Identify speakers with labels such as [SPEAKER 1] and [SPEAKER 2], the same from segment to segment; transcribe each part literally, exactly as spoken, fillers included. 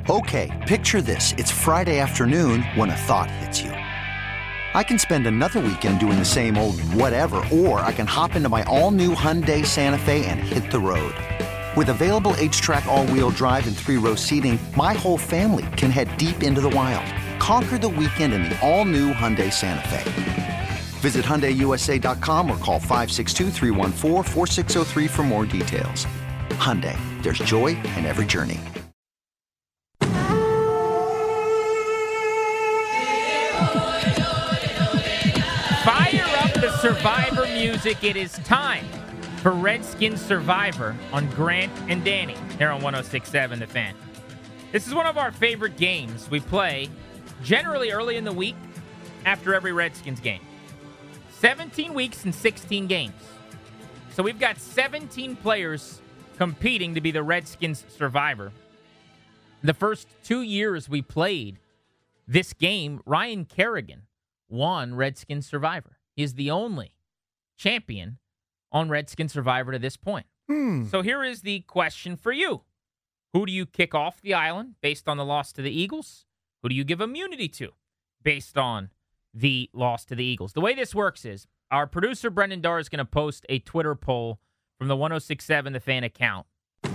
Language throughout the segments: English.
[SPEAKER 1] Okay, picture this. It's Friday afternoon when a thought hits you. I can spend another weekend doing the same old whatever, or I can hop into my all-new Hyundai Santa Fe and hit the road. With available H-Track all-wheel drive and three-row seating, my whole family can head deep into the wild. Conquer the weekend in the all-new Hyundai Santa Fe. Visit Hyundai U S A dot com or call five six two, three one four, four six zero three for more details. Hyundai, there's joy in every journey.
[SPEAKER 2] Fire up the Survivor music. It is time for Redskins Survivor on Grant and Danny here on one oh six point seven The Fan. This is one of our favorite games we play generally early in the week after every Redskins game. seventeen weeks and sixteen games. So we've got seventeen players competing to be the Redskins Survivor. The first two years we played this game, Ryan Kerrigan won Redskins Survivor. He is the only champion on Redskins Survivor to this point.
[SPEAKER 3] Hmm.
[SPEAKER 2] So here is the question for you. Who do you kick off the island based on the loss to the Eagles? Who do you give immunity to based on the loss to the Eagles? The way this works is our producer, Brendan Darr, is going to post a Twitter poll from the one oh six point seven The Fan account.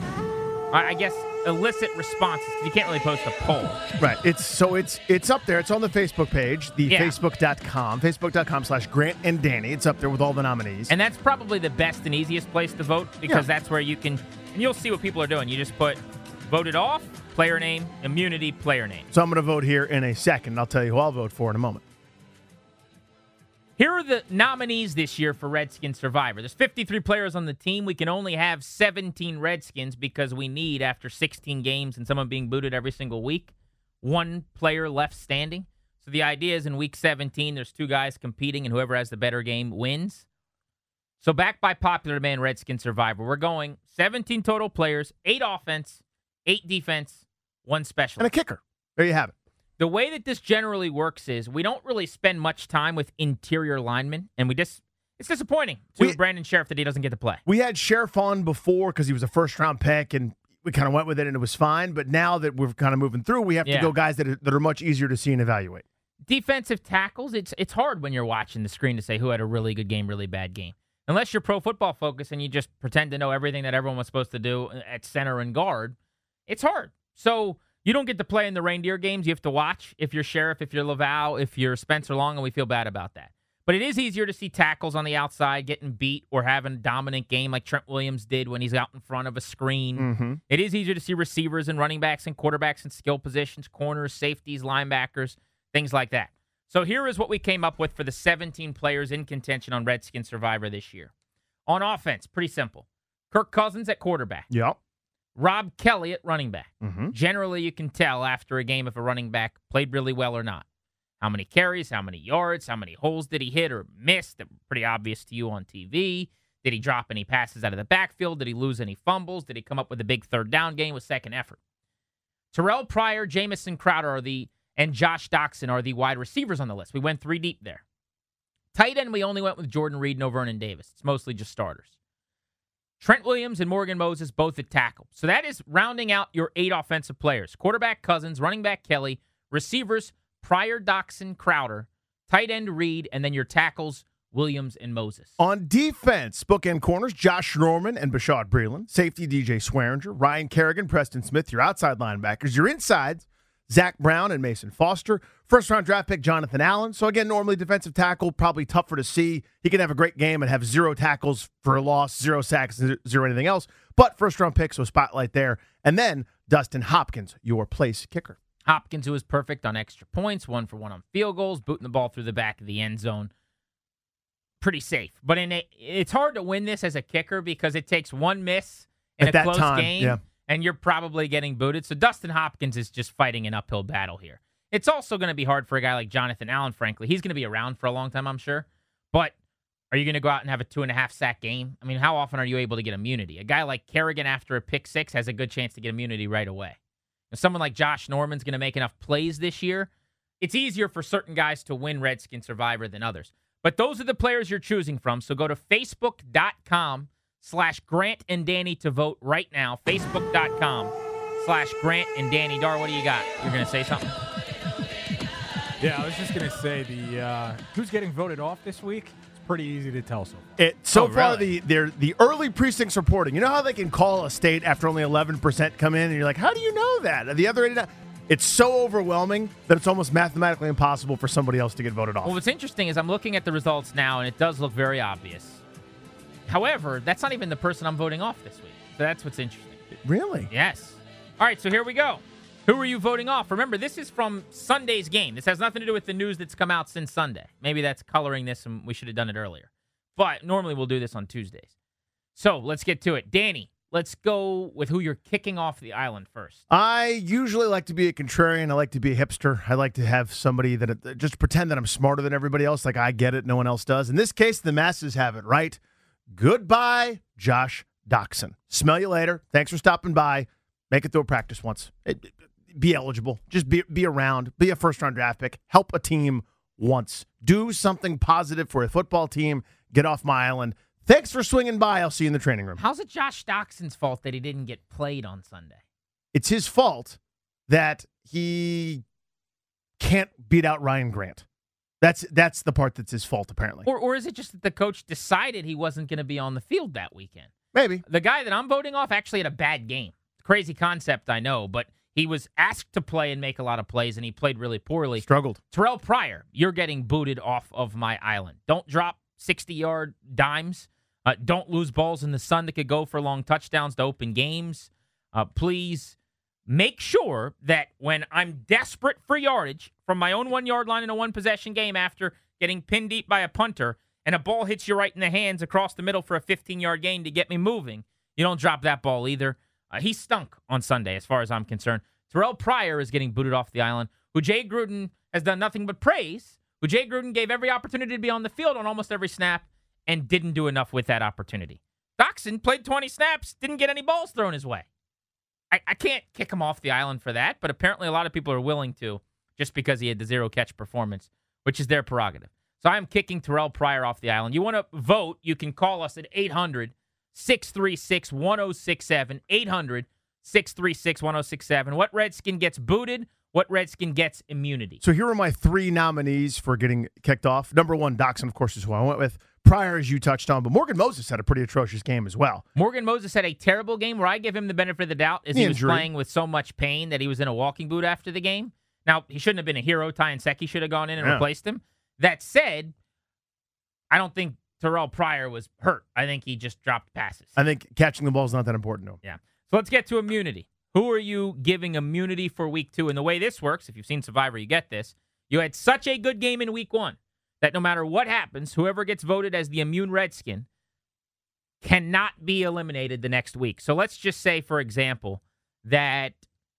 [SPEAKER 2] I guess elicit responses. You can't really post a poll.
[SPEAKER 3] Right. It's so it's it's up there. It's on the Facebook page, the
[SPEAKER 2] Yeah.
[SPEAKER 3] facebook dot com, facebook.com slash Grant and Danny. It's up there with all the nominees.
[SPEAKER 2] And that's probably the best and easiest place to vote because
[SPEAKER 3] Yeah.
[SPEAKER 2] that's where you can, and you'll see what people are doing. You just put voted off, player name, immunity, player name.
[SPEAKER 3] So I'm going to vote here in a second. I'll tell you who I'll vote for in a moment.
[SPEAKER 2] Here are the nominees this year for Redskins Survivor. There's fifty-three players on the team. We can only have seventeen Redskins because we need, after sixteen games and someone being booted every single week, one player left standing. So the idea is in week seventeen, there's two guys competing, and whoever has the better game wins. So back by popular demand, Redskins Survivor. We're going seventeen total players, eight offense, eight defense, one special.
[SPEAKER 3] And a kicker. There you have it.
[SPEAKER 2] The way that this generally works is we don't really spend much time with interior linemen, and we just it's disappointing to
[SPEAKER 3] We-
[SPEAKER 2] Brandon Sheriff that he doesn't get to play.
[SPEAKER 3] We had Sheriff on before because he was a first-round pick, and we kind of went with it, and it was fine. But now that we're kind of moving through, we have
[SPEAKER 2] Yeah.
[SPEAKER 3] to go guys that are, that are much easier to see and evaluate.
[SPEAKER 2] Defensive tackles, it's it's hard when you're watching the screen to say who had a really good game, really bad game. Unless you're Pro Football Focus and you just pretend to know everything that everyone was supposed to do at center and guard, it's hard. So you don't get to play in the reindeer games. You have to watch if you're Sheriff, if you're Laval, if you're Spencer Long, and we feel bad about that. But it is easier to see tackles on the outside getting beat or having a dominant game like Trent Williams did when he's out in front of a screen.
[SPEAKER 3] Mm-hmm.
[SPEAKER 2] It is easier to see receivers and running backs and quarterbacks and skill positions, corners, safeties, linebackers, things like that. So here is what we came up with for the seventeen players in contention on Redskins Survivor this year. On offense, pretty simple. Kirk Cousins at quarterback.
[SPEAKER 3] Yep.
[SPEAKER 2] Rob Kelly at running back.
[SPEAKER 3] Mm-hmm.
[SPEAKER 2] Generally, you can tell after a game if a running back played really well or not. How many carries, how many yards, how many holes did he hit or miss? That were pretty obvious to you on T V. Did he drop any passes out of the backfield? Did he lose any fumbles? Did he come up with a big third down game with second effort? Terrell Pryor, Jamison Crowder are the and Josh Doxson are the wide receivers on the list. We went three deep there. Tight end, we only went with Jordan Reed, no Vernon Davis. It's mostly just starters. Trent Williams and Morgan Moses both at tackle. So that is rounding out your eight offensive players. Quarterback Cousins, running back Kelly, receivers Pryor, Doxson, Crowder, tight end Reed, and then your tackles Williams and Moses.
[SPEAKER 3] On defense, bookend corners, Josh Norman and Bashad Breeland. Safety, D J Swearinger. Ryan Kerrigan, Preston Smith, your outside linebackers. Your insides, Zach Brown and Mason Foster. First-round draft pick, Jonathan Allen. So, again, normally defensive tackle, probably tougher to see. He can have a great game and have zero tackles for a loss, zero sacks, zero anything else. But first-round pick, so spotlight there. And then Dustin Hopkins, your place kicker.
[SPEAKER 2] Hopkins, who was perfect on extra points, one for one on field goals, booting the ball through the back of the end zone. Pretty safe. But in a, it's hard to win this as a kicker because it takes one miss in
[SPEAKER 3] At
[SPEAKER 2] a
[SPEAKER 3] that
[SPEAKER 2] close
[SPEAKER 3] time,
[SPEAKER 2] game,
[SPEAKER 3] yeah.
[SPEAKER 2] and you're probably getting booted. So Dustin Hopkins is just fighting an uphill battle here. It's also going to be hard for a guy like Jonathan Allen, frankly. He's going to be around for a long time, I'm sure. But are you going to go out and have a two-and-a-half sack game? I mean, how often are you able to get immunity? A guy like Kerrigan after a pick six has a good chance to get immunity right away. If someone like Josh Norman's going to make enough plays this year, it's easier for certain guys to win Redskin Survivor than others. But those are the players you're choosing from. So go to facebook.com slash Grant and Danny to vote right now. Facebook.com slash Grant and Danny Dar. What do you got? You're going to say something?
[SPEAKER 4] Yeah, I was just going to say the uh, who's getting voted off this week. It's pretty easy to tell so far.
[SPEAKER 3] It, so
[SPEAKER 2] Oh,
[SPEAKER 3] far,
[SPEAKER 2] really?
[SPEAKER 3] the they're, the early precincts reporting. You know how they can call a state after only eleven percent come in, and you're like, how do you know that? The other eighty-nine, it's so overwhelming that it's almost mathematically impossible for somebody else to get voted off.
[SPEAKER 2] Well, what's interesting is I'm looking at the results now, and it does look very obvious. However, that's not even the person I'm voting off this week. So that's what's interesting.
[SPEAKER 3] Really?
[SPEAKER 2] Yes. All right, so here we go. Who are you voting off? Remember, this is from Sunday's game. This has nothing to do with the news that's come out since Sunday. Maybe that's coloring this, and we should have done it earlier. But normally we'll do this on Tuesdays. So let's get to it. Danny, let's go with who you're kicking off the island first.
[SPEAKER 3] I usually like to be a contrarian. I like to be a hipster. I like to have somebody that just pretend that I'm smarter than everybody else, like I get it, no one else does. In this case, the masses have it right. Goodbye, Josh Doctson. Smell you later. Thanks for stopping by. Make it through a practice once. It, it, be eligible. Just be be around. Be a first-round draft pick. Help a team once. Do something positive for a football team. Get off my island. Thanks for swinging by. I'll see you in the training room.
[SPEAKER 2] How's it Josh Doxson's fault that he didn't get played on Sunday?
[SPEAKER 3] It's his fault that he can't beat out Ryan Grant. That's that's the part that's his fault, apparently.
[SPEAKER 2] Or or is it just that the coach decided he wasn't going to be on the field that weekend?
[SPEAKER 3] Maybe.
[SPEAKER 2] The guy that I'm voting off actually had a bad game. Crazy concept, I know, but he was asked to play and make a lot of plays, and he played really poorly.
[SPEAKER 3] Struggled.
[SPEAKER 2] Terrell Pryor, you're getting booted off of my island. Don't drop sixty-yard dimes. Uh, don't lose balls in the sun that could go for long touchdowns to open games. Uh, please make sure that when I'm desperate for yardage from my own one-yard line in a one-possession game after getting pinned deep by a punter and a ball hits you right in the hands across the middle for a fifteen-yard gain to get me moving, you don't drop that ball either. Uh, he stunk on Sunday as far as I'm concerned. Terrell Pryor is getting booted off the island, who Jay Gruden has done nothing but praise, who Jay Gruden gave every opportunity to be on the field on almost every snap and didn't do enough with that opportunity. Doctson played twenty snaps, didn't get any balls thrown his way. I, I can't kick him off the island for that, but apparently a lot of people are willing to just because he had the zero-catch performance, which is their prerogative. So I'm kicking Terrell Pryor off the island. You want to vote, you can call us at eight hundred, six three six, one oh six seven, eight hundred, six three six, one oh six seven. What Redskin gets booted? What Redskin gets immunity?
[SPEAKER 3] So here are my three nominees for getting kicked off. Number one, Doctson, of course, is who I went with. Pryor, as you touched on, but Morgan Moses had a pretty atrocious game as well.
[SPEAKER 2] Morgan Moses had a terrible game where I give him the benefit of the doubt as
[SPEAKER 3] The
[SPEAKER 2] he
[SPEAKER 3] injury.
[SPEAKER 2] was playing with so much pain that he was in a walking boot after the game. Now, he shouldn't have been a hero. Ty Nseki should have gone in and
[SPEAKER 3] Yeah.
[SPEAKER 2] replaced him. That said, I don't think Terrell Pryor was hurt. I think he just dropped passes.
[SPEAKER 3] I think catching the ball is not that important to him.
[SPEAKER 2] Yeah. So let's get to immunity. Who are you giving immunity for week two? And the way this works, if you've seen Survivor, you get this. You had such a good game in week one that no matter what happens, whoever gets voted as the immune Redskin cannot be eliminated the next week. So let's just say, for example, that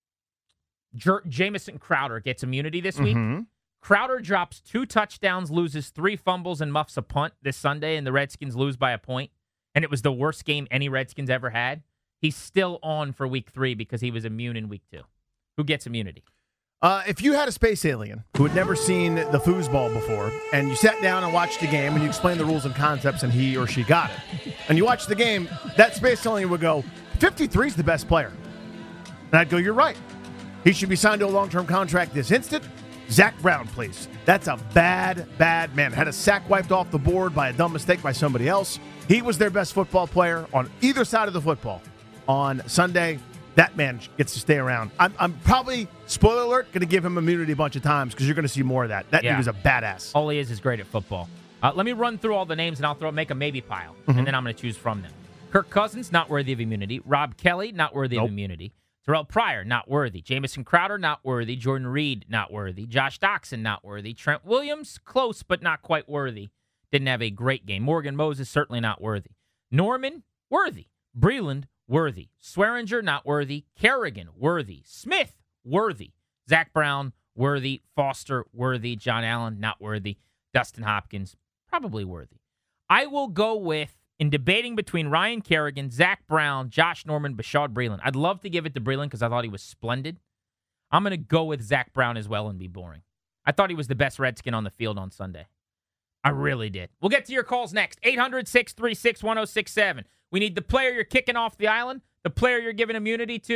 [SPEAKER 2] Jer- Jamison Crowder gets immunity this week.
[SPEAKER 3] Mhm.
[SPEAKER 2] Crowder drops two touchdowns, loses three fumbles, and muffs a punt this Sunday, and the Redskins lose by a point, and it was the worst game any Redskins ever had. He's still on for week three because he was immune in week two. Who gets immunity?
[SPEAKER 3] Uh, if you had a space alien who had never seen the foosball before, and you sat down and watched the game, and you explained the rules and concepts, and he or she got it, and you watched the game, that space alien would go, fifty-three is the best player. And I'd go, you're right. He should be signed to a long-term contract this instant. Zach Brown, please. That's a bad, bad man. Had a sack wiped off the board by a dumb mistake by somebody else. He was their best football player on either side of the football on Sunday. That man gets to stay around. I'm, I'm probably, spoiler alert, going to give him immunity a bunch of times because you're going to see more of that. That
[SPEAKER 2] Yeah.
[SPEAKER 3] dude is a badass.
[SPEAKER 2] All he is is great at football. Uh, let me run through all the names, and I'll throw make a maybe pile, and then I'm going to choose from them. Kirk Cousins, not worthy of immunity. Rob Kelly, not worthy
[SPEAKER 3] Nope.
[SPEAKER 2] of immunity. Terrell Pryor, not worthy. Jamison Crowder, not worthy. Jordan Reed, not worthy. Josh Doctson, not worthy. Trent Williams, close but not quite worthy. Didn't have a great game. Morgan Moses, certainly not worthy. Norman, worthy. Breland, worthy. Swearinger, not worthy. Kerrigan, worthy. Smith, worthy. Zach Brown, worthy. Foster, worthy. John Allen, not worthy. Dustin Hopkins, probably worthy. I will go with, in debating between Ryan Kerrigan, Zach Brown, Josh Norman, Bashaud Breeland. I'd love to give it to Breeland because I thought he was splendid. I'm going to go with Zach Brown as well and be boring. I thought he was the best Redskin on the field on Sunday. I really did. We'll get to your calls next. eight hundred, six three six, one oh six seven. We need the player you're kicking off the island, the player you're giving immunity to,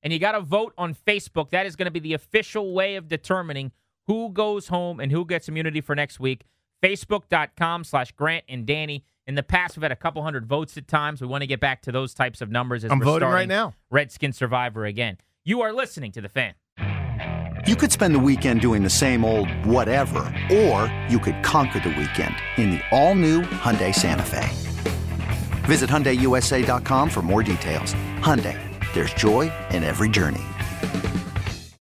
[SPEAKER 2] and you got to vote on Facebook. That is going to be the official way of determining who goes home and who gets immunity for next week. Facebook.com slash Grant and Danny. In the past, we've had a couple hundred votes at times. We want to get back to those types of numbers as
[SPEAKER 3] I'm
[SPEAKER 2] we're
[SPEAKER 3] voting
[SPEAKER 2] starting
[SPEAKER 3] right now.
[SPEAKER 2] Redskin Survivor again. You are listening to The Fan.
[SPEAKER 1] You could spend the weekend doing the same old whatever, or you could conquer the weekend in the all-new Hyundai Santa Fe. Visit Hyundai U S A dot com for more details. Hyundai, there's joy in every journey.